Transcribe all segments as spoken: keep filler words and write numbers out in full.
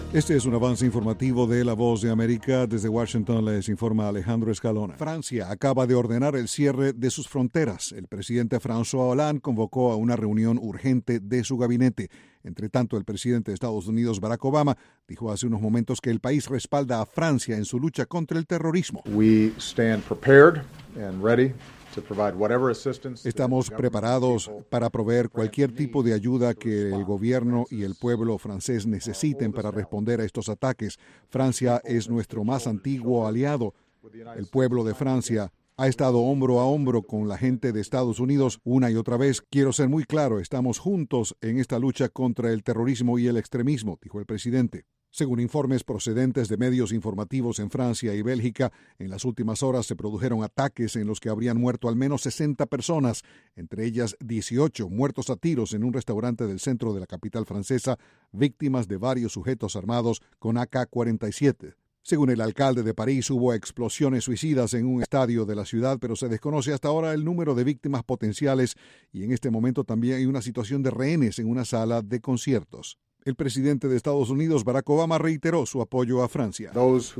Este es un avance informativo de La Voz de América. Desde Washington les informa Alejandro Escalona. Francia acaba de ordenar el cierre de sus fronteras. El presidente François Hollande convocó a una reunión urgente de su gabinete. Entre tanto, el presidente de Estados Unidos, Barack Obama, dijo hace unos momentos que el país respalda a Francia en su lucha contra el terrorismo. We stand prepared and ready. Estamos preparados para proveer cualquier tipo de ayuda que el gobierno y el pueblo francés necesiten para responder a estos ataques. Francia es nuestro más antiguo aliado. El pueblo de Francia ha estado hombro a hombro con la gente de Estados Unidos una y otra vez. Quiero ser muy claro, estamos juntos en esta lucha contra el terrorismo y el extremismo, dijo el presidente. Según informes procedentes de medios informativos en Francia y Bélgica, en las últimas horas se produjeron ataques en los que habrían muerto al menos sesenta personas, entre ellas dieciocho muertos a tiros en un restaurante del centro de la capital francesa, víctimas de varios sujetos armados con A K cuarenta y siete. Según el alcalde de París, hubo explosiones suicidas en un estadio de la ciudad, pero se desconoce hasta ahora el número de víctimas potenciales y en este momento también hay una situación de rehenes en una sala de conciertos. El presidente de Estados Unidos, Barack Obama, reiteró su apoyo a Francia.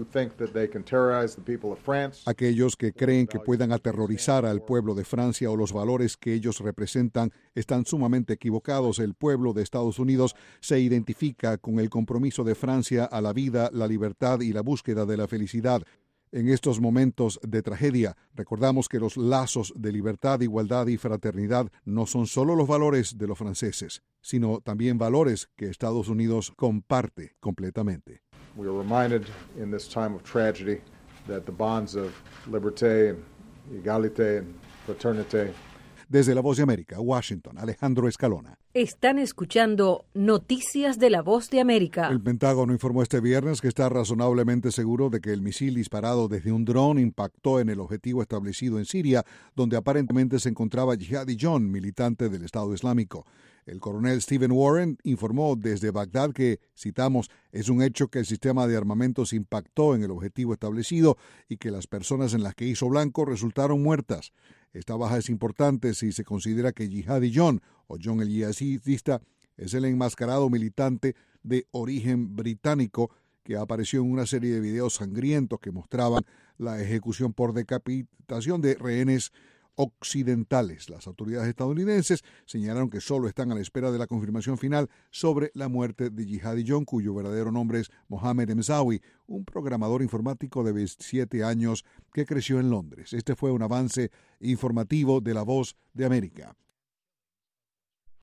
Aquellos que creen que puedan aterrorizar al pueblo de Francia o los valores que ellos representan están sumamente equivocados. El pueblo de Estados Unidos se identifica con el compromiso de Francia a la vida, la libertad y la búsqueda de la felicidad. En estos momentos de tragedia, recordamos que los lazos de libertad, igualdad y fraternidad no son solo los valores de los franceses, sino también valores que Estados Unidos comparte completamente. We are reminded in this time of tragedy that the bonds of liberté, égalité and fraternité. Desde La Voz de América, Washington, Alejandro Escalona. Están escuchando Noticias de La Voz de América. El Pentágono informó este viernes que está razonablemente seguro de que el misil disparado desde un dron impactó en el objetivo establecido en Siria, donde aparentemente se encontraba Jihadi John, militante del Estado Islámico. El coronel Stephen Warren informó desde Bagdad que, citamos, es un hecho que el sistema de armamentos impactó en el objetivo establecido y que las personas en las que hizo blanco resultaron muertas. Esta baja es importante si se considera que Jihadi John, o John el Yihadista, es el enmascarado militante de origen británico que apareció en una serie de videos sangrientos que mostraban la ejecución por decapitación de rehenes occidentales. Las autoridades estadounidenses señalaron que solo están a la espera de la confirmación final sobre la muerte de Jihadi John, cuyo verdadero nombre es Mohamed Emzawi, un programador informático de veintisiete años que creció en Londres. Este fue un avance informativo de La Voz de América.